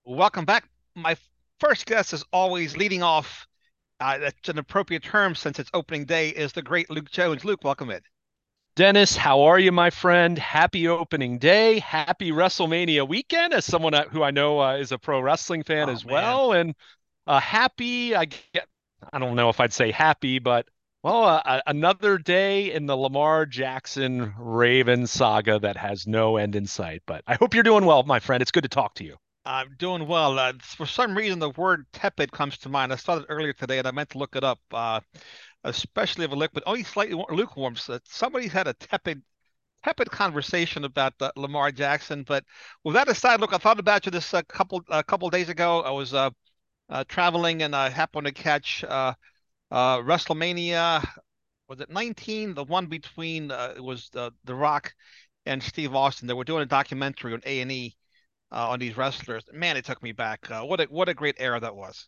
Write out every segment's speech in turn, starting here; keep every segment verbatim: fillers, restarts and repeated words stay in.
Welcome back. My first guest is always leading off. Uh, that's an appropriate term since it's opening day. Is the great Luke Jones. Luke, welcome in. Dennis, how are you, my friend? Happy opening day. Happy WrestleMania weekend, as someone uh, who I know uh, is a pro wrestling fan Oh as man, well. And uh, happy, I get, I don't know if I'd say happy, but well, uh, a- another day in the Lamar Jackson Raven saga that has no end in sight. But I hope you're doing well, my friend. It's good to talk to you. I'm doing well. Uh, for some reason, the word tepid comes to mind. I saw it earlier today, and I meant to look it up. Uh, especially of a liquid, only slightly wa- lukewarm. So somebody's had a tepid, tepid conversation about uh, Lamar Jackson. But with that aside, look, I thought about you this a couple a couple days ago. I was uh, uh, traveling, and I happened to catch uh, uh, WrestleMania. Was it nineteen? The one between uh, it was uh, The Rock and Steve Austin. They were doing a documentary on A and E uh, on these wrestlers. Man, it took me back. Uh, what a what a great era that was.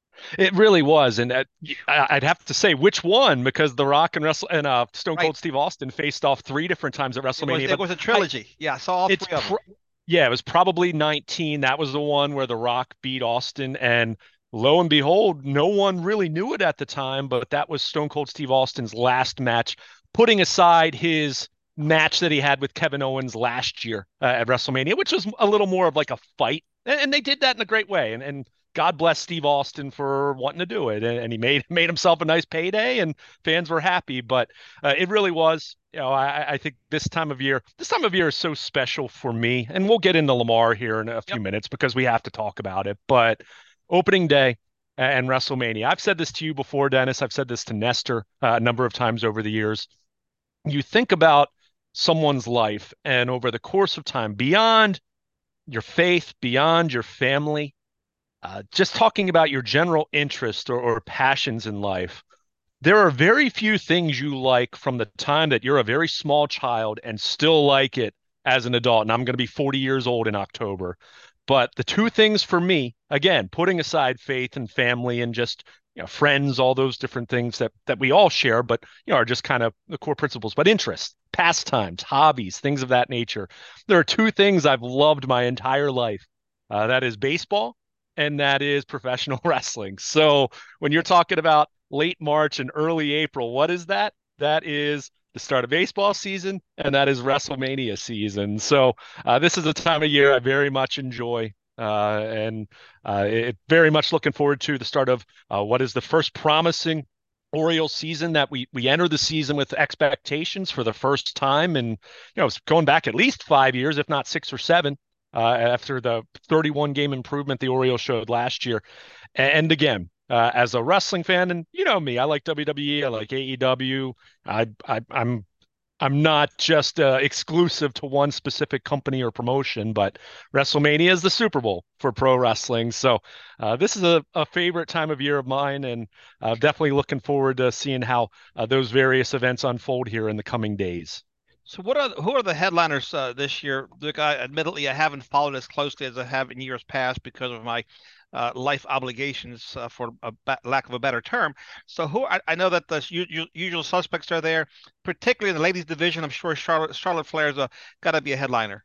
It really was, and uh, I- I'd have to say which one because The Rock and Wrestle and uh, Stone Right. Cold Steve Austin faced off three different times at It was WrestleMania. it But was a I, trilogy. Yeah, I saw all it's three of pr them. yeah, it was probably nineteen. That was the one where The Rock beat Austin, and lo and behold, no one really knew it at the time, but that was Stone Cold Steve Austin's last match, putting aside his match that he had with Kevin Owens last year uh, at WrestleMania, which was a little more of like a fight, and, and they did that in a great way. And and God bless Steve Austin for wanting to do it, and, and he made made himself a nice payday, and fans were happy. But uh, it really was. You know, I, I think this time of year, this time of year is so special for me, and we'll get into Lamar here in a few Yep. minutes because we have to talk about it. But opening day and WrestleMania, I've said this to you before, Dennis. I've said this to Nestor uh, a number of times over the years. You think about someone's life, and over the course of time, beyond your faith, beyond your family, uh, just talking about your general interest or, or passions in life, there are very few things you like from the time that you're a very small child and still like it as an adult. And I'm going to be forty years old in October. But the two things for me, again, putting aside faith and family and just, you know, friends, all those different things that that we all share, but you know, are just kind of the core principles, but interests, pastimes, hobbies, things of that nature. There are two things I've loved my entire life. Uh, that is baseball and that is professional wrestling. So when you're That's talking about late March and early April. What is that? That is the start of baseball season, and that is WrestleMania season. So uh, this is a time of year I very much enjoy. Uh, and uh, it very much looking forward to the start of uh, what is the first promising Orioles season that we we enter the season with expectations for the first time, and you know it's going back at least five years, if not six or seven, uh, after the thirty-one game improvement the Orioles showed last year. And again, uh, as a wrestling fan, and you know me, I like W W E, I like A E W. I, I I'm I'm not just uh, exclusive to one specific company or promotion, but WrestleMania is the Super Bowl for pro wrestling. So uh, this is a, a favorite time of year of mine, and uh, definitely looking forward to seeing how uh, those various events unfold here in the coming days. so. What are who are the headliners uh, this year? Look, I admittedly I haven't followed as closely as I have in years past because of my uh, life obligations, uh, for a ba lack of a better term. So who I, I know that the u usual suspects are there, particularly in the ladies division. I'm sure Charlotte Charlotte Flair's uh, got to be a headliner.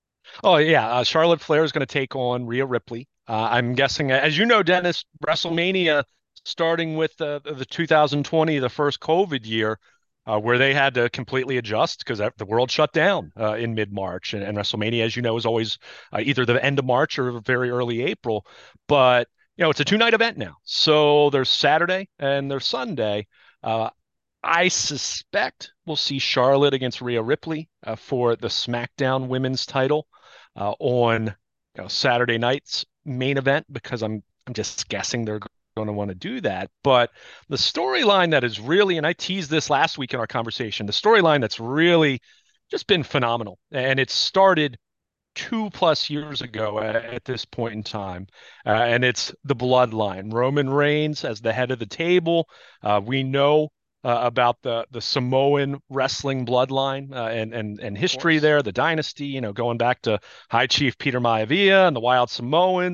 Oh yeah, uh, Charlotte Flair is going to take on Rhea Ripley. Uh, I'm guessing, as you know, Dennis, WrestleMania starting with uh, the two thousand twenty, the first COVID year, uh, where they had to completely adjust because the world shut down uh, in mid-March, and, and WrestleMania, as you know, is always uh, either the end of March or very early April. But you know, it's a two-night event now, so there's Saturday and there's Sunday. Uh, I suspect we'll see Charlotte against Rhea Ripley uh, for the SmackDown Women's title uh, on you know, Saturday night's main event because I'm I'm just guessing they're going to want to do that. But the storyline that is really, and I teased this last week in our conversation, the storyline that's really just been phenomenal, and it started two plus years ago at, at this point in time, uh, and it's the bloodline. Roman Reigns as the head of the table. Uh, we know uh, about the the Samoan wrestling bloodline uh, and and and Of history course. there, the dynasty. You know, going back to High Chief Peter Maivia and the Wild Samoans.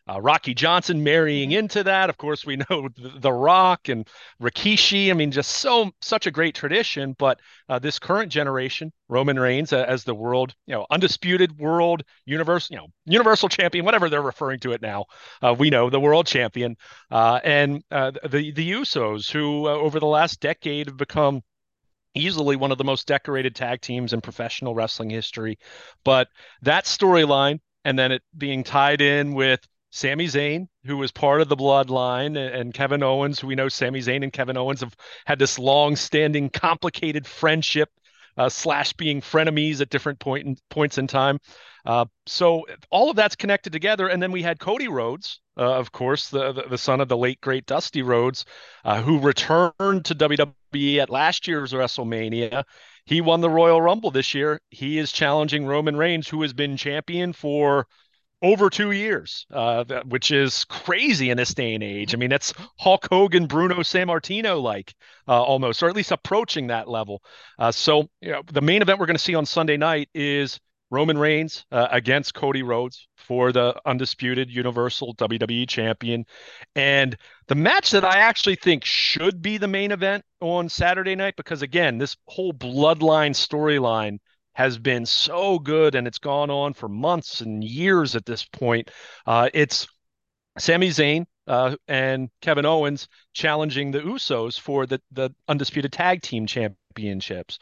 uh, Rocky Johnson marrying Mhm. into that. Of course, we know the, the Rock and Rikishi. I mean, just so such a great tradition. But uh, this current generation, Roman Reigns uh, as the world, you know, undisputed world universe, you know, universal champion, whatever they're referring to it now. Uh, we know the world champion, uh, and uh, the the Usos, who uh, over the last decade have become easily one of the most decorated tag teams in professional wrestling history. But that storyline, and then it being tied in with Sami Zayn, who was part of the bloodline, and Kevin Owens, who we know Sami Zayn and Kevin Owens have had this long-standing, complicated friendship, uh, slash being frenemies at different point in, points in time. Uh, so all of that's connected together. And then we had Cody Rhodes, uh, of course, the, the, the son of the late great Dusty Rhodes, uh, who returned to W W E at last year's WrestleMania. He won the Royal Rumble this year. He is challenging Roman Reigns, who has been champion for over two years, uh, which is crazy in this day and age. I Mhm. mean, that's Hulk Hogan, Bruno Sammartino like uh, almost, or at least approaching that level. Uh, so, you know, the main event we're going to see on Sunday night is Roman Reigns uh, against Cody Rhodes for the undisputed Universal W W E Champion. And the match that I actually think should be the main event on Saturday night, because again, this whole bloodline storyline has been so good and it's gone on for months and years at this point. Uh, it's Sami Zayn uh, and Kevin Owens challenging the Usos for the, the undisputed tag team championships.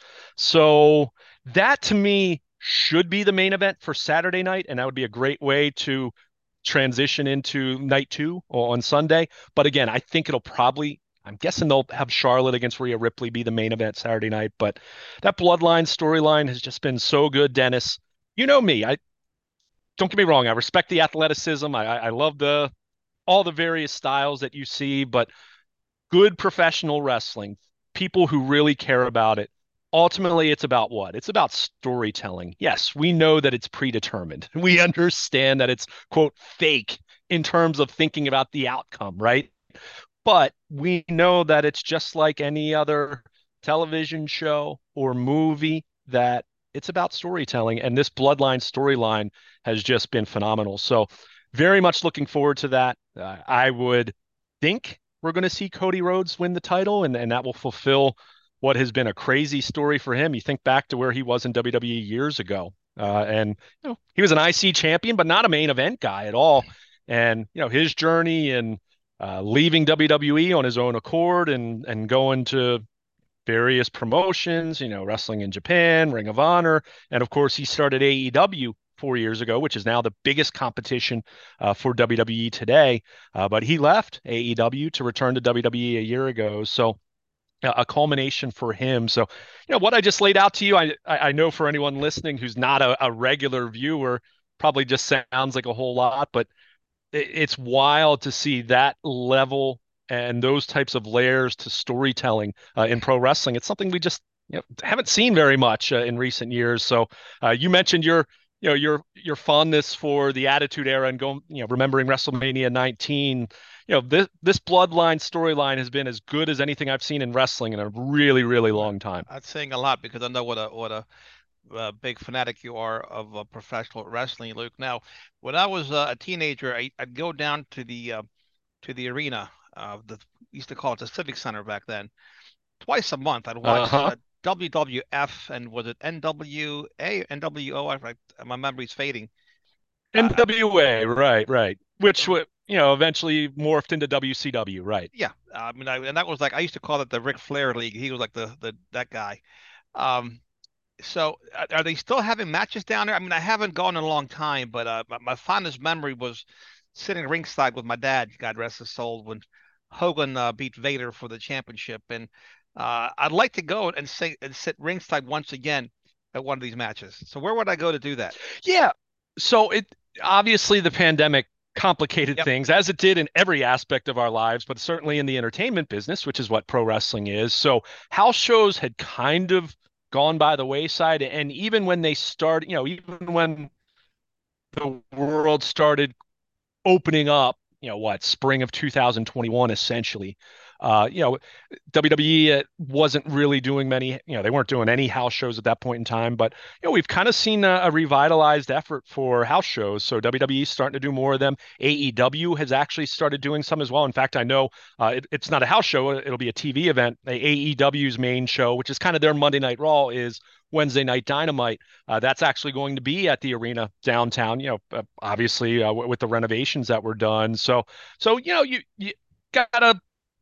So that to me should be the main event for Saturday night, and that would be a great way to transition into night two on Sunday. But again, I think it'll probably, I'm guessing they'll have Charlotte against Rhea Ripley be the main event Saturday night. But that bloodline storyline has just been so good, Dennis. You know me. I don't get me wrong. I respect the athleticism. I, I love the all the various styles that you see, but good professional wrestling, people who really care about it. Ultimately, it's about what? It's about storytelling. Yes, we know that it's predetermined. We understand that it's, quote, fake in terms of thinking about the outcome, right? But we know that it's just like any other television show or movie, that it's about storytelling. And this Bloodline storyline has just been phenomenal. So, very much looking forward to that. Uh, I would think we're going to see Cody Rhodes win the title, and, and that will fulfill what has been a crazy story for him. You think back to where he was in W W E years ago. Uh, and you know, he was an I C champion, but not a main event guy at all. And you know, his journey and uh, leaving W W E on his own accord and and going to various promotions, you know, wrestling in Japan, Ring of Honor, and of course he started A E W four years ago, which is now the biggest competition uh, for W W E today. Uh, but he left A E W to return to W W E a year ago, so uh, a culmination for him. So, you know, what I just laid out to you, I I know for anyone listening who's not a, a regular viewer, probably just sounds like a whole lot, but it's wild to see that level and those types of layers to storytelling uh, in pro wrestling. It's something we just, you know, haven't seen very much uh, in recent years. So uh, you mentioned your you know your your fondness for the Attitude Era and going, you know, remembering WrestleMania nineteen. You know, this this bloodline storyline has been as good as anything I've seen in wrestling in a really, really Uh, long time. That's saying a lot because I know what a what a, uh big fanatic you are of uh, professional wrestling, Luke. Now, when I was uh, a teenager, I, I'd go down to the uh, to the arena. Uh, the we used to call it the Civic Center back then. Twice a month, I'd watch Uh-huh. uh, W W F and was it N W A, N W O? I, I, my memory's fading. Uh, N W A, right, right. Which uh, would, you know, eventually morphed into W C W, right. yeah, I mean, I, and that was like I used to call it the Ric Flair League. He was like the the that guy. Um, so are are they still having matches down there? I mean, I haven't gone in a long time, but uh, my, my fondest memory was sitting ringside with my dad, God rest his soul, when Hogan uh, beat Vader for the championship. And uh, I'd like to go and say and sit ringside once again at one of these matches. So where would I go to do that? Yeah. So it obviously the pandemic complicated Yep. things as it did in every aspect of our lives, but certainly in the entertainment business, which is what pro wrestling is. So house shows had kind of gone by the wayside. And even when they started, you know, even when the world started opening up, you know, what, spring of two thousand twenty-one, essentially. Uh, you know, W W E uh, wasn't really doing many, you know, they weren't doing any house shows at that point in time, but you know, we've kind of seen a, a revitalized effort for house shows. So W W E is starting to do more of them. A E W has actually started doing some as well. In fact, I know uh, it, it's not a house show; it'll be a T V event. A AEW's main show, which is kind of their Monday Night Raw, is Wednesday Night Dynamite. Uh, that's actually going to be at the arena downtown. You know, uh, obviously uh, w- with the renovations that were done. So, so you know, you you gotta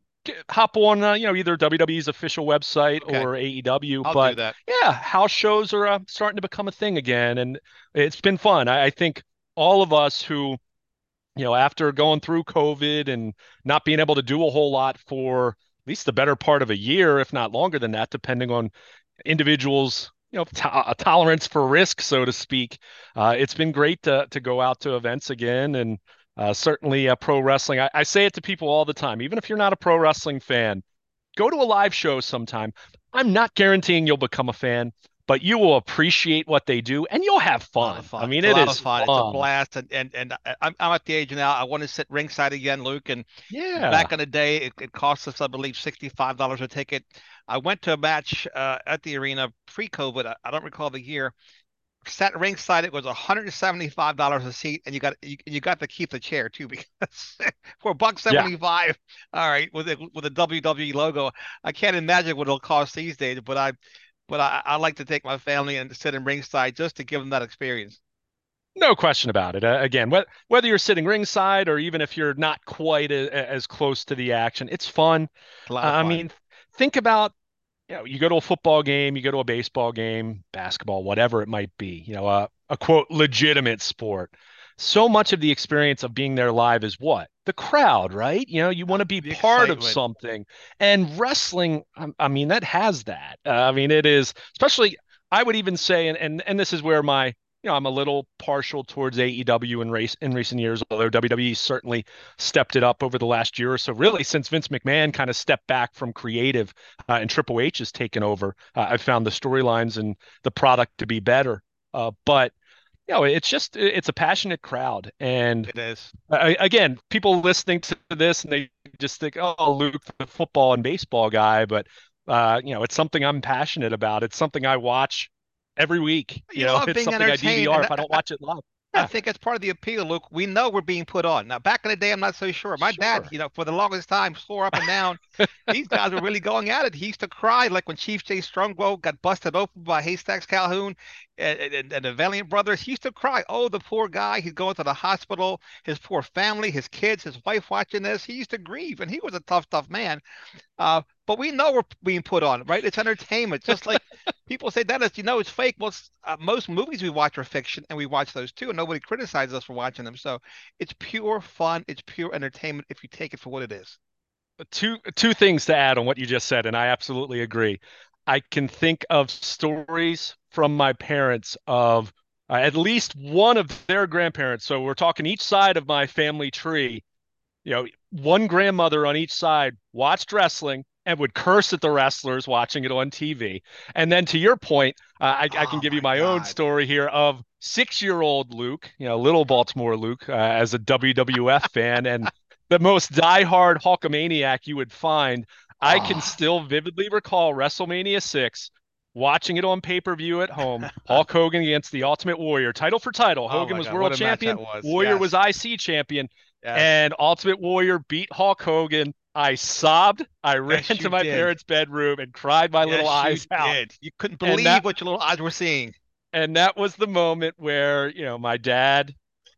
hop on, uh, you know, either W W E's official website Okay, or A E W. I'll do But that. yeah, house shows are uh, starting to become a thing again, and it's been fun. I, I think all of us who, you know, after going through COVID and not being able to do a whole lot for at least the better part of a year, if not longer than that, depending on individuals, you know, to- a tolerance for risk, so to speak. Uh, it's been great to to go out to events again, and uh, certainly uh, pro wrestling. I, I say it to people all the time, even if you're not a pro wrestling fan, go to a live show sometime. I'm not guaranteeing you'll become a fan, but you will appreciate what they do, and you'll have A lot of fun. I fun. mean, It's a it lot of is fun. It's a fun. blast, and and and I- I'm I'm at the age now. I want to sit ringside again, Luke. And Yeah, back in the day, it, it cost us, I believe, sixty-five dollars a ticket. I went to a match uh, at the arena pre-COVID. I, I don't recall the year. Sat ringside, it was one hundred seventy-five dollars a seat, and you got you, you got to keep the chair too because for a buck yeah. seventy-five, all right, with a with a W W E logo, I can't imagine what it'll cost these days. But I but I, I like to take my family and sit in ringside just to give them that experience. No question about it. Uh, again, wh whether you're sitting ringside or even if you're not quite a, as close to the action, it's fun. It's a lot of I fun. mean, think about, you know, you go to a football game, you go to a baseball game, basketball, whatever it might be, you know, a, a quote legitimate sport. So much of the experience of being there live is what? The crowd, right? You know, you want Uh, to be the part of excitement. something. And wrestling, I, I mean, that has that. Uh, I mean, it is, especially, I would even say, and, and and this is where my, you know, I'm a little partial towards A E W in race in recent years, although W W E certainly stepped it up over the last year or so. Really, since Vince McMahon kind of stepped back from creative uh, and Triple H has taken over, uh, I've found the storylines and the product to be better. Uh, but you know, it's just it's a passionate crowd, and It is. uh, again, people listening to this and they just think, "Oh, Luke, the football and baseball guy," but uh, you know, it's something I'm passionate about. It's something I watch every week. You You know, love it's being something I entertained, D V R and if I don't watch it live. I Yeah, think it's part of the appeal, Luke. We know we're being put on. Now, back in the day, I'm not so sure. My dad, sure. you know, for the longest time, swore up and down these guys were really going at it. He used to cry like when Chief Jay Strongbow got busted open by Haystacks Calhoun and, and, and the Valiant brothers. He used to cry, "Oh, the poor guy. He's going to the hospital. His poor family, his kids, his wife watching this." He used to grieve, and he was a tough, tough man. Uh, but we know we're being put on, right? It's entertainment. Just like people say, Dennis, you know, it's fake. Well, uh, most movies we watch are fiction, and we watch those too, and nobody criticizes us for watching them. So it's pure fun. It's pure entertainment if you take it for what it is. Two two things to add on what you just said, and I absolutely agree. I can think of stories from my parents of uh, at least one of their grandparents. So we're talking each side of my family tree. You know, one grandmother on each side watched wrestling and would curse at the wrestlers watching it on T V. And then to your point, uh, I, I can Oh give you my my own God. story here of six-year-old Luke, you know, little Baltimore Luke, uh, as a W W F fan and the most diehard Hulkamaniac you would find. I can Oh. still vividly recall WrestleMania six, watching it on pay-per-view at home. Hulk Hogan against the Ultimate Warrior, title for title. Oh Hogan my was God. What world a match that champion. was. Warrior was Yes. I C champion, Yes. and Ultimate Warrior beat Hulk Hogan. I sobbed. I ran Yes, to you my did. parents' bedroom and cried my little Yes, you eyes out. did. You couldn't And believe that what your little eyes were seeing. and that was the moment where, you know, my dad,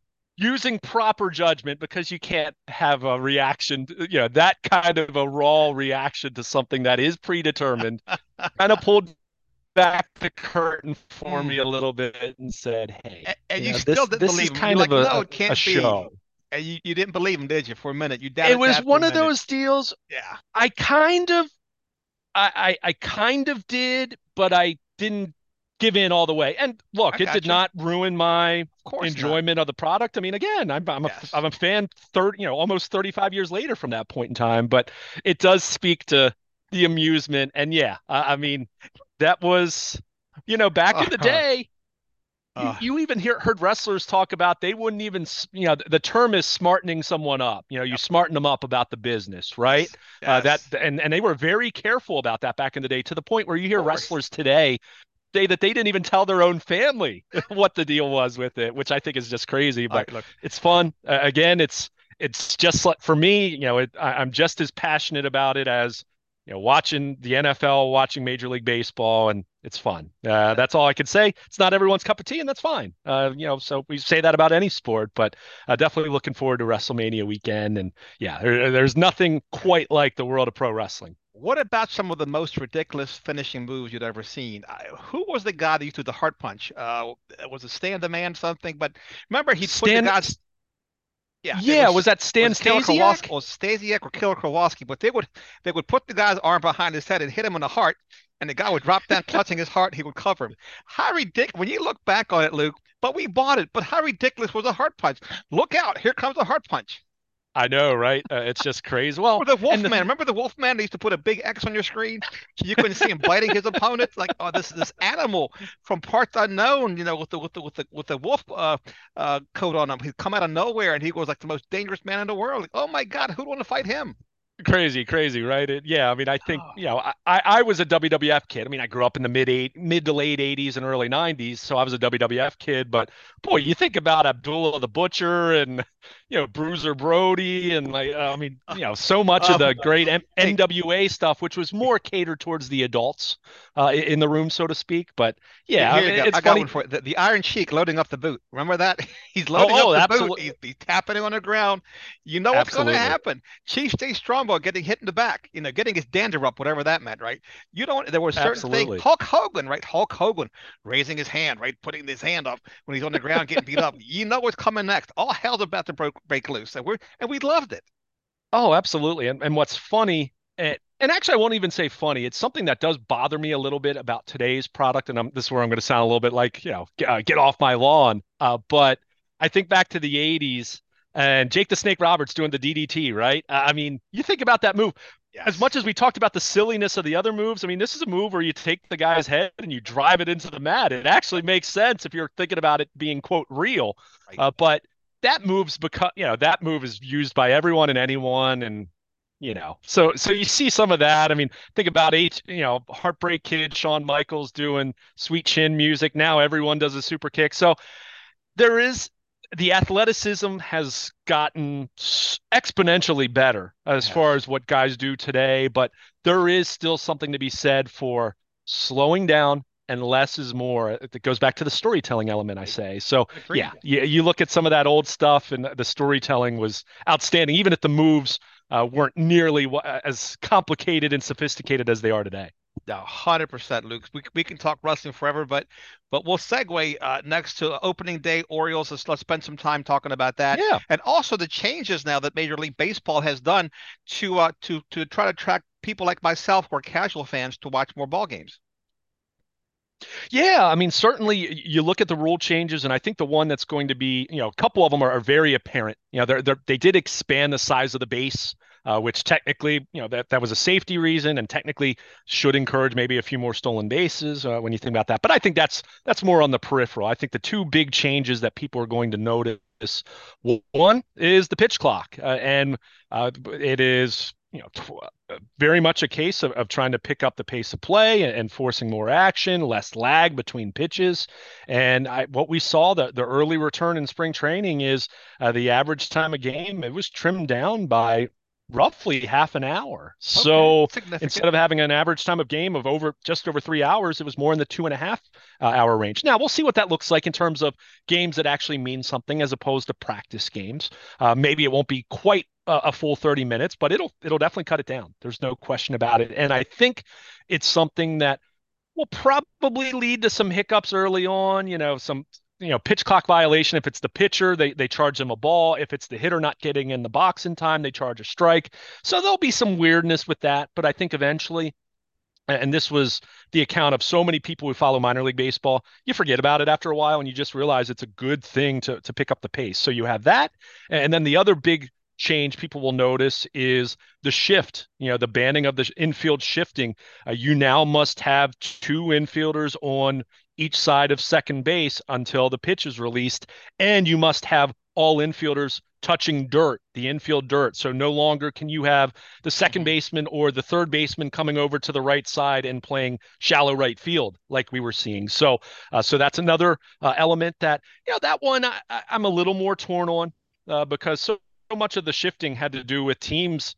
using proper judgment, because you can't have a reaction, to, you know, that kind of a raw reaction to something that is predetermined, kind of pulled back the curtain for Mm. me a little bit and said, "Hey, And, and you you know, still this didn't this is believe him. You're kind of like, a no, a, it a can't be. show." And you, you didn't believe him, did you, for a minute? You It doubted was Dad for a one of minute. those deals. Yeah, I kind of I, I I kind of did, but I didn't give in all the way. And I look, it did got you. not ruin my Of course not. enjoyment of the product. I mean, again, I'm I'm a Yes. I'm a fan thirty, you know, almost thirty-five years later from that point in time, but it does speak to the amusement. And yeah, I, I mean, that was, you know, back in the Uh, day, you Uh, you even hear heard wrestlers talk about they wouldn't even you know the term is smartening someone up. You know, you yep. smarten them up about the business, right? Yes. Uh, that Yes. and and they were very careful about that back in the day to the point where you Of hear course. wrestlers today say that they didn't even tell their own family what the deal was with it, which I think is just crazy, All but right. Look. it's fun. Uh, again, it's it's just like for me, you know, it, I, I'm just as passionate about it as you know watching the N F L, watching Major League Baseball, and it's fun. Uh, that's all I can say. It's not everyone's cup of tea, and that's fine. Uh, you know, so we say that about any sport, but uh, definitely looking forward to WrestleMania weekend. And yeah, there, there's nothing quite like the world of pro wrestling. What about some of the most ridiculous finishing moves you'd ever seen? I, who was the guy that used to do the heart punch? Uh, was it Stan the Man something? But remember, he'd put the Stan, guys. Yeah, it yeah, was was that was Stan it Killer Kowalski Stasiak? or Stasiak or Killer Kowalski? But they would they would put the guy's arm behind his head and hit him in the heart, and the guy would drop down, clutching his heart. He would cover him. How ridiculous! When you look back on it, Luke. But we bought it. But how ridiculous was a heart punch? Look out! Here comes a heart punch. I know, right? Uh, it's just crazy. Well, Or the and Wolfman. the Remember the Wolfman? They used to put a big X on your screen so you couldn't see him biting his opponent. Like, oh, this this animal from parts unknown, you know, with the with the with the with the wolf uh, uh, coat on him. He'd come out of nowhere and he was like the most dangerous man in the world. Like, oh my God, who'd want to fight him? crazy, crazy, right? It, yeah, I mean, I think Oh, you know, I, I was a W W F kid. I mean, I grew up in the mid eight, mid to late eighties and early nineties, so I was a W W F kid. But boy, you think about Abdullah the Butcher and you know Bruiser Brody and like, uh, I mean, uh, you know, so much of uh, the great M hey, NWA stuff, which was more catered towards the adults uh, in the room, so to speak. But yeah, I here you mean, go. it's I got one funny. for you. The, the Iron Sheik loading up the boot. Remember that? He's loading up Oh, oh, the boot. absolutely, He's, he's tapping it on the ground. You know what's going to absolutely, happen. Chief Stay Strongbow getting hit in the back. You know, getting his dander up, whatever that meant, right? You don't. There were certain things. absolutely. Hulk Hogan, right? Hulk Hogan raising his hand, right? Putting his hand up when he's on the ground getting beat up. You know what's coming next. All hell's about to break, break loose, and we're and we loved it. Oh, absolutely. And and what's funny, and, and actually, I won't even say funny. It's something that does bother me a little bit about today's product. And I'm, this is where I'm going to sound a little bit like, you know, get, uh, get off my lawn. Uh, but I think back to the eighties and Jake the Snake Roberts doing the D D T, right? Uh, I mean, you think about that move. As Yes. much as we talked about the silliness of the other moves, I mean, this is a move where you take the guy's head and you drive it into the mat. It actually makes sense if you're thinking about it being, quote, real. Right. Uh, but that move's because you know that move is used by everyone and anyone, and you know, so so you see some of that. I mean, think about H, you know, Heartbreak Kid, Shawn Michaels doing Sweet Chin music. Now everyone does a super kick. So there is the athleticism has gotten exponentially better It as has. far as what guys do today, but there is still something to be said for slowing down and less is more. It goes back to the storytelling element, I I say. So yeah, agreed. you, you look at some of that old stuff and the storytelling was outstanding, even if the moves uh, weren't nearly as complicated and sophisticated as they are today. A hundred percent, Luke. We we can talk wrestling forever, but but we'll segue uh, next to opening day Orioles. Let's let's spend some time talking about that, Yeah. and also the changes now that Major League Baseball has done to uh to to try to attract people like myself who are casual fans to watch more ball games. Yeah, I mean, certainly you look at the rule changes, and I think the one that's going to be, you know, a couple of them are, are very apparent. You know, they're, they're, they did expand the size of the base, uh, which technically, you know, that, that was a safety reason and technically should encourage maybe a few more stolen bases uh, when you think about that. But I think that's that's more on the peripheral. I think the two big changes that people are going to notice, one is the pitch clock, uh, and uh, it is you know, tw- very much a case of, of trying to pick up the pace of play and, and forcing more action, less lag between pitches. And I, what we saw, the, the early return in spring training is uh, the average time of game, it was trimmed down by roughly half an hour. Okay, So significant. instead of having an average time of game of over just over three hours, it was more in the two and a half uh, hour range. Now we'll see what that looks like in terms of games that actually mean something as opposed to practice games. Uh, maybe it won't be quite a, a full thirty minutes, but it'll it'll definitely cut it down. There's no question about it. And I think it's something that will probably lead to some hiccups early on, you know, some you know, pitch clock violation. If it's the pitcher, they they charge them a ball. If it's the hitter not getting in the box in time, they charge a strike. So there'll be some weirdness with that, but I think eventually, and this was the account of so many people who follow minor league baseball, you forget about it after a while and you just realize it's a good thing to to pick up the pace. So you have that. And then the other big change people will notice is the shift, you know, the banning of the infield shifting. Uh, you now must have two infielders on each side of second base until the pitch is released, and you must have all infielders touching dirt, the infield dirt. So no longer can you have the second Hmm. baseman or the third baseman coming over to the right side and playing shallow right field like we were seeing. So, uh, so that's another uh, element that, you know, that one I, I, I'm a little more torn on uh, because so, so much of the shifting had to do with teams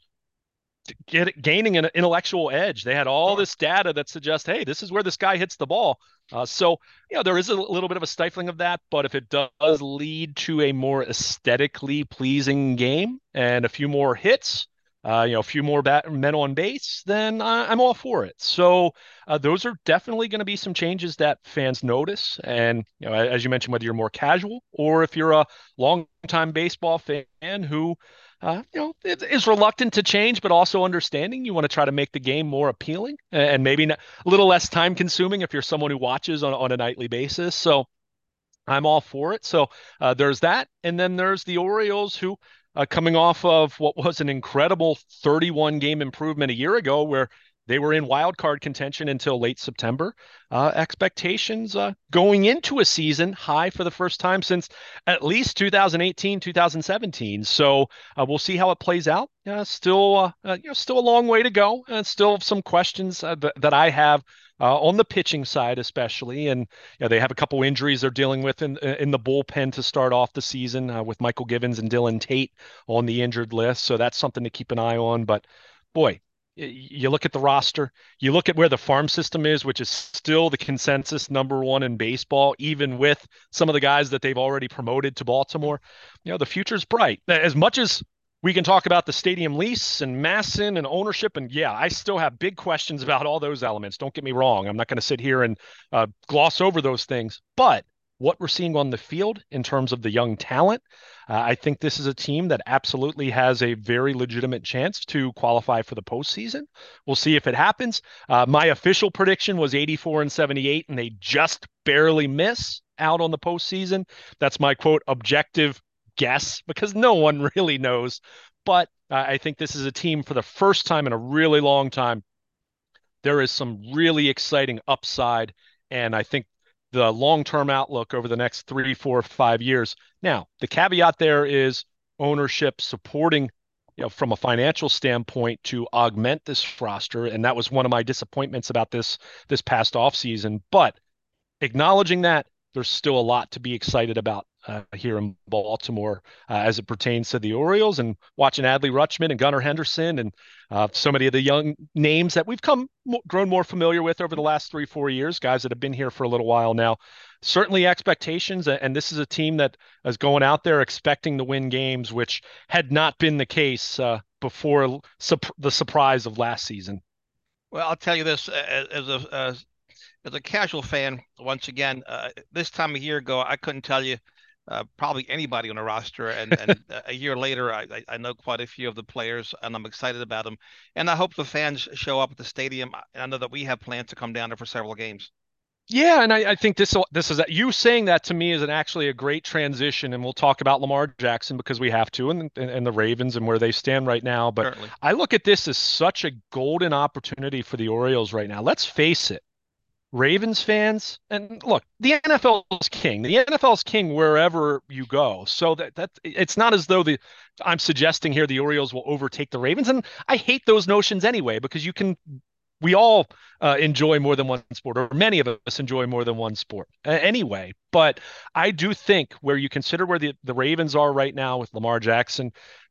get gaining an intellectual edge. They had all Sure. this data that suggests, hey, this is where this guy hits the ball. Uh, so, you know, there is a little bit of a stifling of that, but if it does lead to a more aesthetically pleasing game and a few more hits, uh, you know, a few more bat- men on base, then I- I'm all for it. So uh, those are definitely going to be some changes that fans notice. And, you know, as you mentioned, whether you're more casual or if you're a long-time baseball fan who uh, you know, it is reluctant to change, but also understanding. You want to try to make the game more appealing and maybe not, a little less time consuming if you're someone who watches on, on a nightly basis. So I'm all for it. So uh, there's that. And then there's the Orioles who, uh, coming off of what was an incredible thirty-one game improvement a year ago, where they were in wild card contention until late September. Uh, expectations uh, going into a season high for the first time since at least two thousand eighteen, two thousand seventeen. So uh, we'll see how it plays out. Uh, still, uh, uh, you know, still a long way to go, and still some questions uh, th- that I have uh, on the pitching side, especially. And you know, they have a couple injuries they're dealing with in in the bullpen to start off the season uh, with Michael Givens and Dylan Tate on the injured list. So that's something to keep an eye on. But boy, you look at the roster, you look at where the farm system is, which is still the consensus number one in baseball, even with some of the guys that they've already promoted to Baltimore. You know, the future's bright. As much as we can talk about the stadium lease and Masson and ownership, and yeah, I still have big questions about all those elements. Don't get me wrong. I'm not going to sit here and uh, gloss over those things, but what we're seeing on the field in terms of the young talent, uh, I think this is a team that absolutely has a very legitimate chance to qualify for the postseason. We'll see if it happens. Uh, my official prediction was eighty-four and seventy-eight, and they just barely miss out on the postseason. That's my quote objective guess because no one really knows. But uh, I think this is a team for the first time in a really long time. There is some really exciting upside, and I think the long-term outlook over the next three, four, five years. Now, the caveat there is ownership supporting, you know, from a financial standpoint to augment this roster, and that was one of my disappointments about this this past offseason. But acknowledging that, there's still a lot to be excited about uh, here in Baltimore uh, as it pertains to the Orioles and watching Adley Rutschman and Gunnar Henderson and uh, so many of the young names that we've come grown more familiar with over the last three, four years, guys that have been here for a little while now. Certainly expectations, and this is a team that is going out there expecting to win games, which had not been the case uh, before su- the surprise of last season. Well, I'll tell you this as a as, as a casual fan. Once again, uh, this time a year ago, I couldn't tell you uh, probably anybody on the roster, and and a year later, I, I I know quite a few of the players, and I'm excited about them. And I hope the fans show up at the stadium. I know that we have plans to come down there for several games. Yeah, and I, I think this this is you saying that to me is an actually a great transition, and we'll talk about Lamar Jackson because we have to, and, and and the Ravens and where they stand right now. But Certainly. I look at this as such a golden opportunity for the Orioles right now. Let's face it, Ravens fans, and look, the N F L is king. The N F L is king wherever you go. So that that it's not as though the I'm suggesting here the Orioles will overtake the Ravens, and I hate those notions anyway because you can we all uh, enjoy more than one sport, or many of us enjoy more than one sport uh, anyway. But I do think where you consider where the, the Ravens are right now with Lamar Jackson,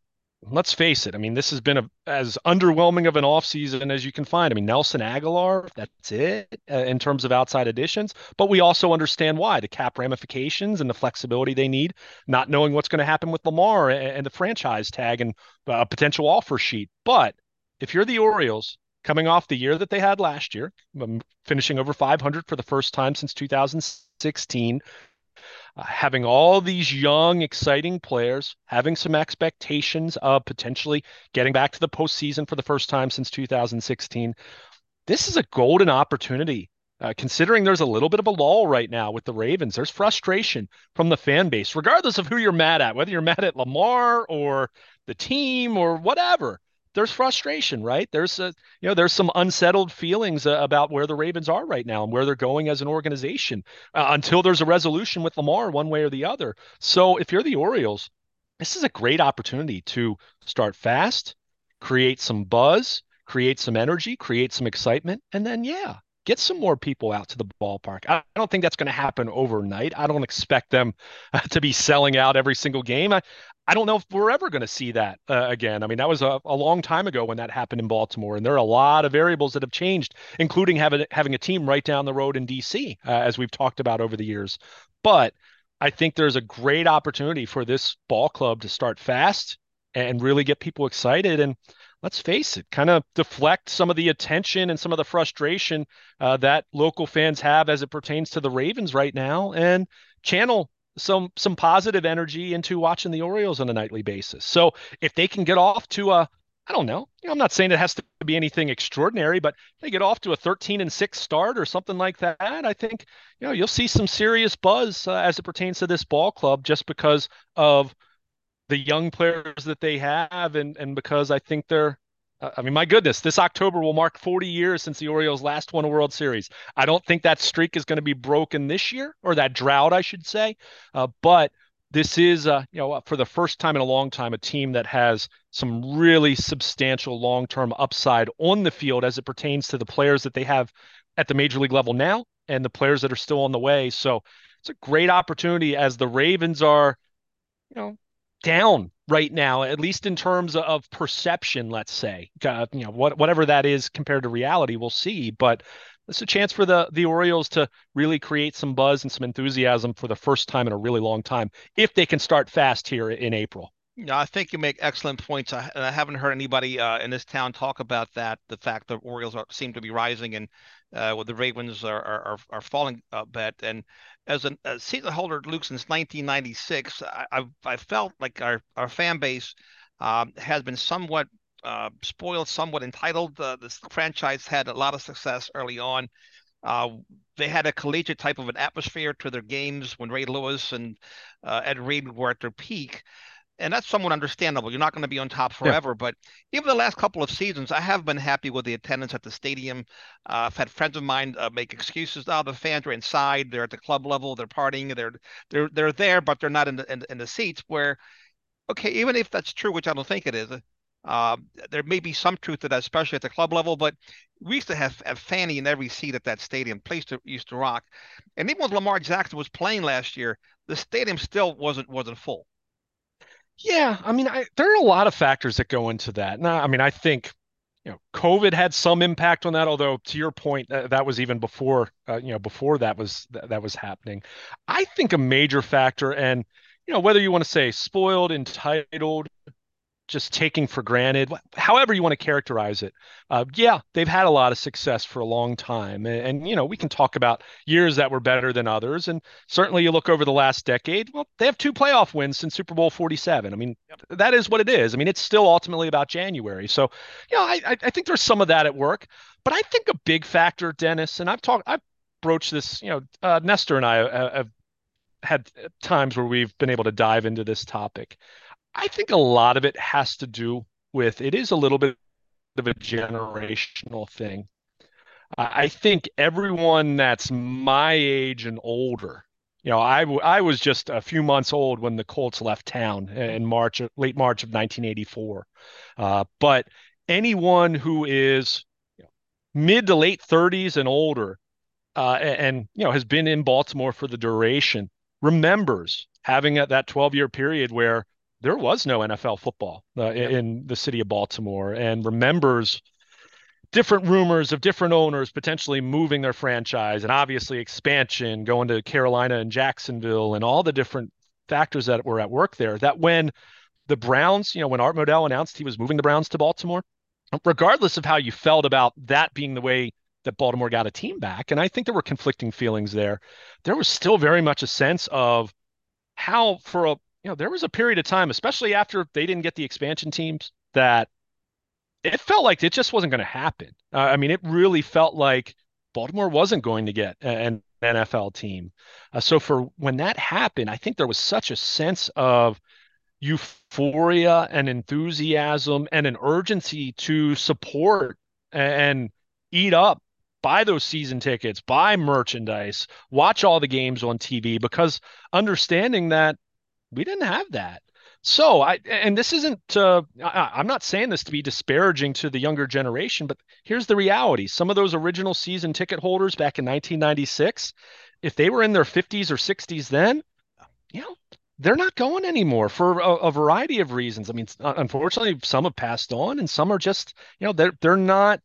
let's face it. I mean, this has been a, as underwhelming of an offseason as you can find. I mean, Nelson Aguilar, that's it uh, in terms of outside additions. But we also understand why the cap ramifications and the flexibility they need, not knowing what's going to happen with Lamar and, and the franchise tag and a uh, potential offer sheet. But if you're the Orioles, coming off the year that they had last year, um, finishing over five hundred for the first time since two thousand sixteen, uh, having all these young, exciting players, having some expectations of potentially getting back to the postseason for the first time since two thousand sixteen. This is a golden opportunity. Uh, considering there's a little bit of a lull right now with the Ravens, there's frustration from the fan base, regardless of who you're mad at, whether you're mad at Lamar or the team or whatever. there's frustration, right? There's a, you know, there's some unsettled feelings uh, about where the Ravens are right now and where they're going as an organization uh, until there's a resolution with Lamar one way or the other. So if you're the Orioles, this is a great opportunity to start fast, create some buzz, create some energy, create some excitement, and then, yeah, get some more people out to the ballpark. I don't think that's going to happen overnight. I don't expect them to be selling out every single game. I, I don't know if we're ever going to see that uh, again. I mean, that was a, a long time ago when that happened in Baltimore, and there are a lot of variables that have changed, including having having a team right down the road in D C, uh, as we've talked about over the years. But I think there's a great opportunity for this ball club to start fast and really get people excited. And let's face it, kind of deflect some of the attention and some of the frustration uh, that local fans have as it pertains to the Ravens right now, and channel some some positive energy into watching the Orioles on a nightly basis. So if they can get off to a, I don't know, you know, I'm not saying it has to be anything extraordinary, but if they get off to a thirteen and six start or something like that, I think, you know, you'll see some serious buzz uh, as it pertains to this ball club, just because of the young players that they have, and and because I think they're, uh, I mean, my goodness, this October will mark forty years since the Orioles last won a World Series. I don't think that streak is going to be broken this year, or that drought, I should say. Uh, but this is, uh, you know, for the first time in a long time, a team that has some really substantial long-term upside on the field as it pertains to the players that they have at the major league level now and the players that are still on the way. So it's a great opportunity as the Ravens are, you know, down right now, at least in terms of perception, let's say. Uh, you know, what, whatever that is compared to reality, we'll see. But it's a chance for the the Orioles to really create some buzz and some enthusiasm for the first time in a really long time, if they can start fast here in April. Yeah, I think you make excellent points. I, and I haven't heard anybody uh, in this town talk about that. The fact that Orioles are, seem to be rising, and uh, well, the Ravens are are, are falling a bit. And as a, a season holder, Luke, since nineteen ninety-six, I, I've I felt like our our fan base um, has been somewhat uh, spoiled, somewhat entitled. Uh, this franchise had a lot of success early on. Uh, they had a collegiate type of an atmosphere to their games when Ray Lewis and uh, Ed Reed were at their peak, and that's somewhat understandable. You're not going to be on top Yeah. forever, but even the last couple of seasons, I have been happy with the attendance at the stadium. Uh, I've had friends of mine uh, make excuses. Oh, the fans are inside; they're at the club level, they're partying, they're they're they're there, but they're not in the in, in the seats. Where, okay, even if that's true, which I don't think it is, uh, there may be some truth to that, especially at the club level. But we used to have, have Fanny in every seat at that stadium. Place to, used to rock, and even when Lamar Jackson was playing last year, the stadium still wasn't wasn't full. Yeah, I mean, I, there are a lot of factors that go into that. Now, I mean, I think, you know, COVID had some impact on that. Although, to your point, uh, that was even before, uh, you know, before that was th- that was happening. I think a major factor, and you know, whether you want to say spoiled, entitled, just taking for granted, however you want to characterize it. Uh, yeah, they've had a lot of success for a long time. And, and, you know, we can talk about years that were better than others. And certainly you look over the last decade, well, they have two playoff wins since Super Bowl forty-seven. I mean, that is what it is. I mean, it's still ultimately about January. So, you know, I, I think there's some of that at work. But I think a big factor, Dennis, and I've talked, I've broached this, you know, uh, Nestor and I uh, have had times where we've been able to dive into this topic. I think a lot of it has to do with, it is a little bit of a generational thing. I think everyone that's my age and older, you know, I, w- I was just a few months old when the Colts left town in March, late March of nineteen eighty-four. Uh, but anyone who is, you know, mid to late thirties and older, uh, and, and, you know, has been in Baltimore for the duration, remembers having a, that twelve year period where there was no N F L football uh, Yep. in the city of Baltimore, and remembers different rumors of different owners potentially moving their franchise, and obviously expansion, going to Carolina and Jacksonville, and all the different factors that were at work there. That when the Browns, you know, when Art Modell announced he was moving the Browns to Baltimore, regardless of how you felt about that being the way that Baltimore got a team back, and I think there were conflicting feelings there, there was still very much a sense of how, for a, you know, there was a period of time, especially after they didn't get the expansion teams, that it felt like it just wasn't going to happen. Uh, I mean, it really felt like Baltimore wasn't going to get an N F L team. Uh, so for when that happened, I think there was such a sense of, euphoria and enthusiasm and an urgency to support and eat up, buy those season tickets, buy merchandise, watch all the games on T V, because understanding that we didn't have that. So I, and this isn't, uh, I, I'm not saying this to be disparaging to the younger generation, but here's the reality. Some of those original season ticket holders back in nineteen ninety-six, if they were in their fifties or sixties then, you know, they're not going anymore for a, a variety of reasons. I mean, unfortunately, some have passed on, and some are just, you know, they're they're not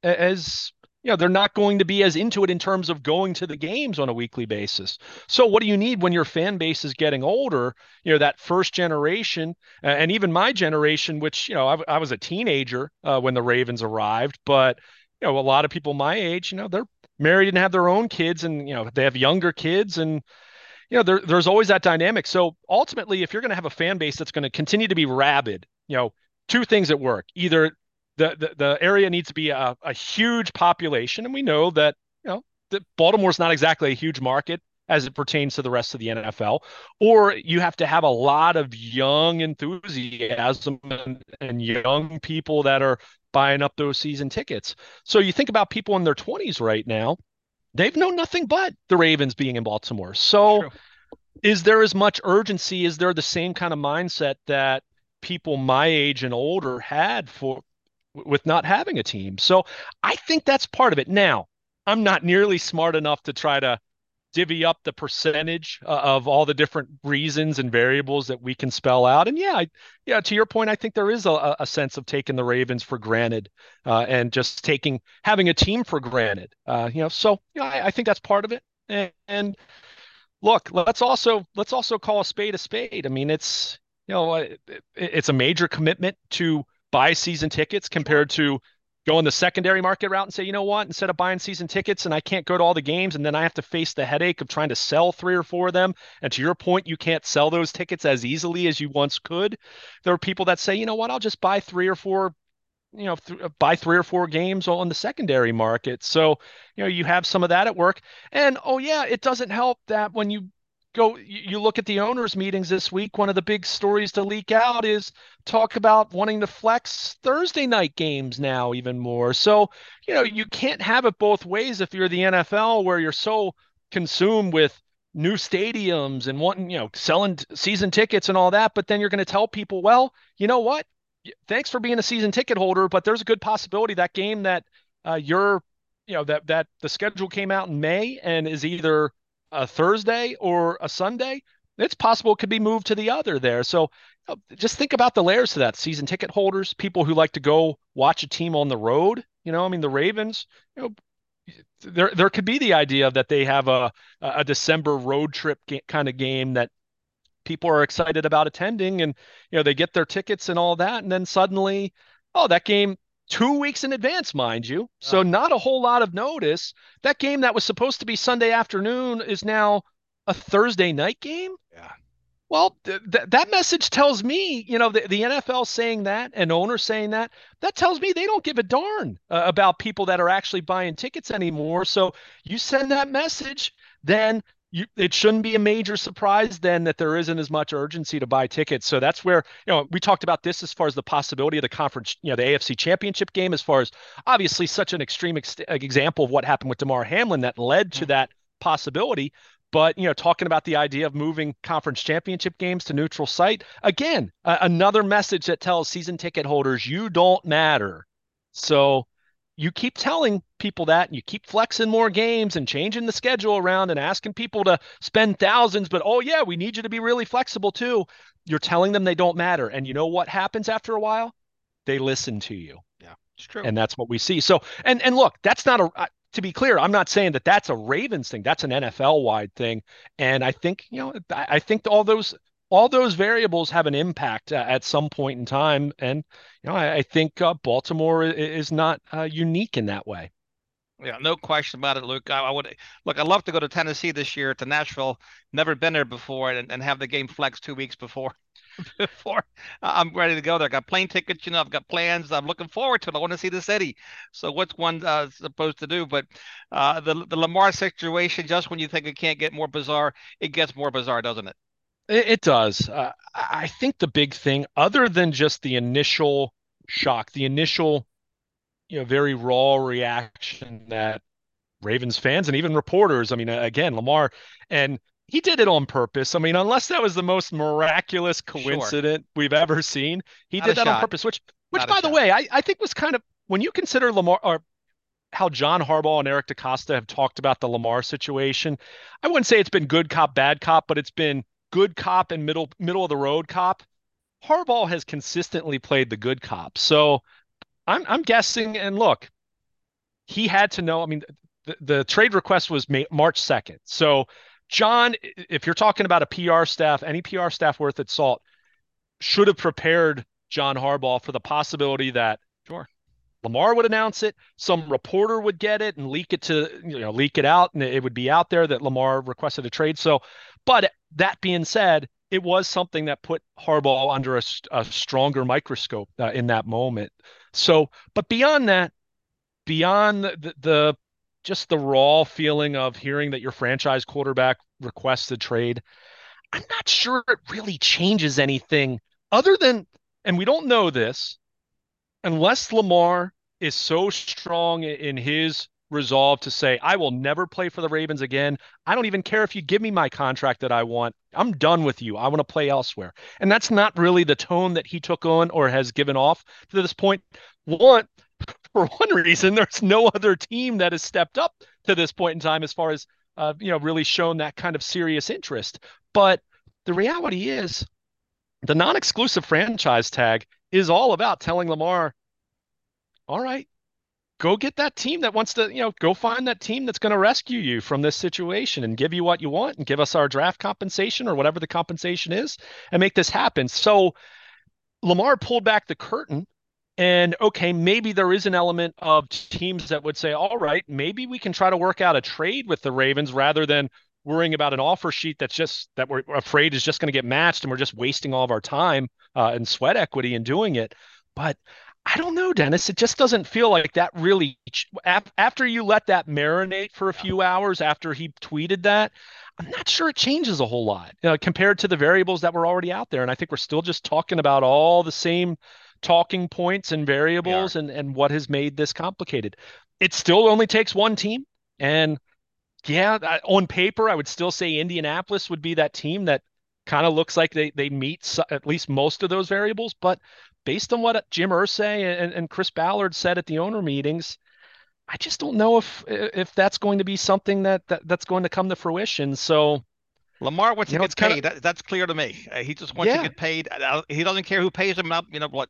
as, you know, they're not going to be as into it in terms of going to the games on a weekly basis. So what do you need when your fan base is getting older? You know, that first generation, uh, and even my generation, which, you know, I, I was a teenager uh, when the Ravens arrived, but, you know, a lot of people my age, you know, they're married and have their own kids, and, you know, they have younger kids, and you know, there, there's always that dynamic. So ultimately, if you're going to have a fan base that's going to continue to be rabid, you know, two things at work. Either the the, the area needs to be a, a huge population, and we know that, you know, that Baltimore's not exactly a huge market as it pertains to the rest of the N F L, or you have to have a lot of young enthusiasm and, and young people that are buying up those season tickets. So you think about people in their twenties right now, they've known nothing but the Ravens being in Baltimore. So True. is there as much urgency? Is there the same kind of mindset that people my age and older had for with not having a team? So I think that's part of it. Now, I'm not nearly smart enough to try to divvy up the percentage uh, of all the different reasons and variables that we can spell out. And yeah, I, yeah, to your point, I think there is a, a sense of taking the Ravens for granted uh, and just taking having a team for granted. Uh, you know, so yeah, I, I think that's part of it. And, and look, let's also let's also call a spade a spade. I mean, it's, you know, it, it's a major commitment to buy season tickets Sure. compared to go in the secondary market route and say, you know what, instead of buying season tickets and I can't go to all the games and then I have to face the headache of trying to sell three or four of them. And to your point, you can't sell those tickets as easily as you once could. There are people that say, you know what, I'll just buy three or four, you know, th- buy three or four games on the secondary market. So, you know, you have some of that at work. And oh yeah, it doesn't help that when you go, you, you look at the owners' meetings this week, one of the big stories to leak out is talk about wanting to flex Thursday night games now even more. So, you know, you can't have it both ways if you're the N F L, where you're so consumed with new stadiums and wanting, you know, selling t- season tickets and all that, but then you're going to tell people, well, you know what? Thanks for being a season ticket holder, but there's a good possibility that game that uh, you're, you know, that that the schedule came out in May and is either a Thursday or a Sunday. It's possible it could be moved to the other there. So uh, just think about the layers to that. Season ticket holders, people who like to go watch a team on the road. You know, I mean, the Ravens, you know, there there could be the idea that they have a a December road trip ga- kind of game that people are excited about attending, and you know they get their tickets and all that, and then suddenly, oh, that game two weeks in advance, mind you, so Uh, not a whole lot of notice. That game that was supposed to be Sunday afternoon is now a Thursday night game. yeah. Well, th- th- that message tells me, you know, the, the N F L saying that and owners saying that, that tells me they don't give a darn uh, about people that are actually buying tickets anymore. So you send that message, then you, it shouldn't be a major surprise then that there isn't as much urgency to buy tickets. So that's where, you know, we talked about this as far as the possibility of the conference, you know, the A F C Championship game, as far as obviously such an extreme ex- example of what happened with Damar Hamlin that led to Mm. that possibility. But, you know, talking about the idea of moving conference championship games to neutral site, again, uh, another message that tells season ticket holders you don't matter. So you keep telling people that, and you keep flexing more games and changing the schedule around and asking people to spend thousands, but oh yeah, we need you to be really flexible too. You're telling them they don't matter. And you know what happens after a while? They listen to you. Yeah, it's true. And that's what we see. So, and and look, that's not a, to be clear, I'm not saying that that's a Ravens thing. That's an N F L wide thing. And I think, you know, I, I think all those all those variables have an impact uh, at some point in time. And you know, I, I think uh, Baltimore is, is not uh, unique in that way. Yeah, no question about it, Luke. I, I would look. I'd love to go to Tennessee this year to Nashville. Never been there before, and, and have the game flex two weeks before. Before I'm ready to go there. I got plane tickets. You know, I've got plans. I'm looking forward to it. I want to see the city. So what's one uh, supposed to do? But uh, the the Lamar situation, just when you think it can't get more bizarre, it gets more bizarre, doesn't it? It, it does. Uh, I think the big thing, other than just the initial shock, the initial, you know, very raw reaction that Ravens fans and even reporters, I mean, again, Lamar, and he did it on purpose. I mean, unless that was the most miraculous Sure, coincidence we've ever seen, he not a did that on shot, purpose, which, which not a by the shot. way, I, I think was kind of, when you consider Lamar, or how John Harbaugh and Eric DeCosta have talked about the Lamar situation, I wouldn't say it's been good cop, bad cop, but it's been good cop and middle middle of the road cop. Harbaugh has consistently played the good cop. So I'm I'm guessing, and look, he had to know. I mean, the, the trade request was May, March second. So John, if you're talking about a P R staff, any P R staff worth its salt should have prepared John Harbaugh for the possibility that Sure. Lamar would announce it, some reporter would get it and leak it to, you know, leak it out, and it would be out there that Lamar requested a trade. So, but that being said, it was something that put Harbaugh under a, a stronger microscope uh, in that moment. So, but beyond that, beyond the, the, the just the raw feeling of hearing that your franchise quarterback requests a trade, I'm not sure it really changes anything other than, and we don't know this, unless Lamar is so strong in his resolve to say, I will never play for the Ravens again. I don't even care if you give me my contract that I want. I'm done with you. I want to play elsewhere. And that's not really the tone that he took on or has given off to this point. One, for one reason, there's no other team that has stepped up to this point in time as far as uh, you know, really shown that kind of serious interest. But the reality is the non-exclusive franchise tag is all about telling Lamar, all right, go get that team that wants to, you know, go find that team that's going to rescue you from this situation and give you what you want and give us our draft compensation or whatever the compensation is and make this happen. So Lamar pulled back the curtain. And okay, maybe there is an element of teams that would say, all right, maybe we can try to work out a trade with the Ravens rather than worrying about an offer sheet that's just that we're afraid is just going to get matched and we're just wasting all of our time uh, and sweat equity in doing it. But I don't know, Dennis. It just doesn't feel like that really. After you let that marinate for a Yeah. few hours after he tweeted that, I'm not sure it changes a whole lot uh, compared to the variables that were already out there. And I think we're still just talking about all the same talking points and We are. variables and, and what has made this complicated. It still only takes one team. And yeah, on paper, I would still say Indianapolis would be that team that kind of looks like they, they meet at least most of those variables. But based on what Jim Irsay and, and Chris Ballard said at the owner meetings, I just don't know if if that's going to be something that, that that's going to come to fruition. So, Lamar wants you to know, get it's kind of, paid. That, that's clear to me. Uh, he just wants to yeah, get paid. Uh, He doesn't care who pays him up. You know what?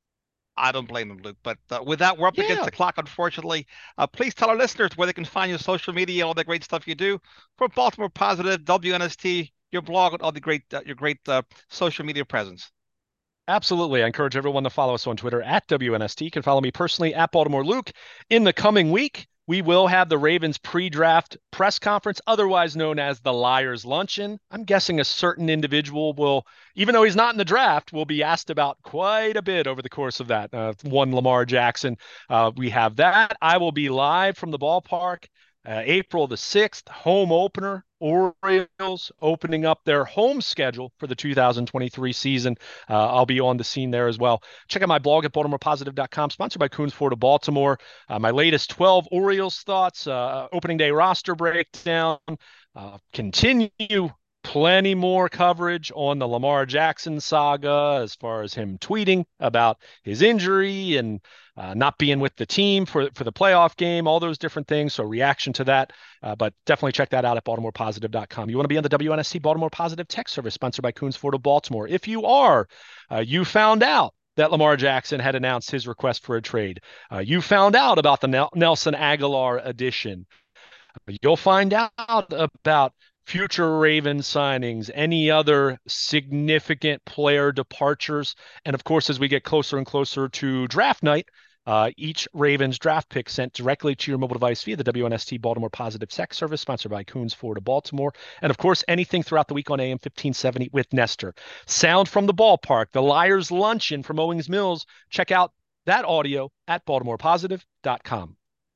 I don't blame him, Luke. But uh, with that, we're up against yeah. the clock, unfortunately. Uh, please tell our listeners where they can find your social media, all the great stuff you do. For Baltimore Positive, W N S T, your blog, and all the great, uh, your great uh, social media presence. Absolutely. I encourage everyone to follow us on Twitter at W N S T. You can follow me personally at Baltimore Luke. In the coming week, we will have the Ravens pre-draft press conference, otherwise known as the Liars Luncheon. I'm guessing a certain individual will, even though he's not in the draft, will be asked about quite a bit over the course of that. Uh, one Lamar Jackson. Uh, we have that. I will be live from the ballpark. Uh, April the sixth, home opener. Orioles opening up their home schedule for the two thousand twenty-three season. Uh, I'll be on the scene there as well. Check out my blog at baltimore positive dot com, sponsored by Coons Ford of Baltimore. Uh, my latest twelve Orioles thoughts, uh, opening day roster breakdown, uh, continue plenty more coverage on the Lamar Jackson saga as far as him tweeting about his injury and uh, not being with the team for, for the playoff game, all those different things. So reaction to that, uh, but definitely check that out at baltimore positive dot com. You want to be on the W N S T Baltimore Positive Tech Service, sponsored by Coons Ford of Baltimore. If you are, uh, you found out that Lamar Jackson had announced his request for a trade. Uh, you found out about the Nel- Nelson Aguilar addition. You'll find out about future Ravens signings, any other significant player departures. And of course, as we get closer and closer to draft night, uh, each Ravens draft pick sent directly to your mobile device via the W N S T Baltimore Positive Tech Service, sponsored by Coons Ford of Baltimore. And of course, anything throughout the week on A M fifteen seventy with Nestor. Sound from the ballpark, the Liars Luncheon from Owings Mills. Check out that audio at baltimore positive dot com.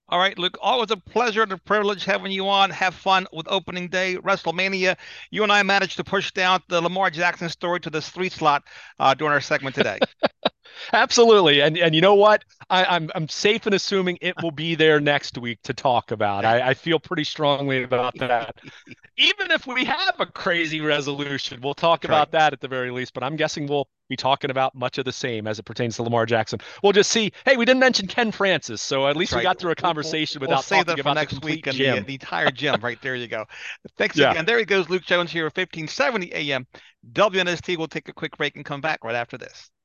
All right, Luke, always a pleasure and a privilege having you on. Have fun with opening day, WrestleMania. You and I managed to push down the Lamar Jackson story to this three slot uh, during our segment today. Absolutely. And and you know what? I, I'm I'm safe in assuming it will be there next week to talk about. I, I feel pretty strongly about that. Even if we have a crazy resolution, we'll talk That's right. about that at the very least. But I'm guessing we'll be talking about much of the same as it pertains to Lamar Jackson. We'll just see. Hey, we didn't mention Ken Francis, so at That's least we right. got through a We'll, we'll, conversation we'll without save talking that for about the next week complete and the gym. the entire gym. Right there, you go. Thanks Yeah. again. There he goes, Luke Jones here at fifteen seventy A M. W N S T will take a quick break and come back right after this.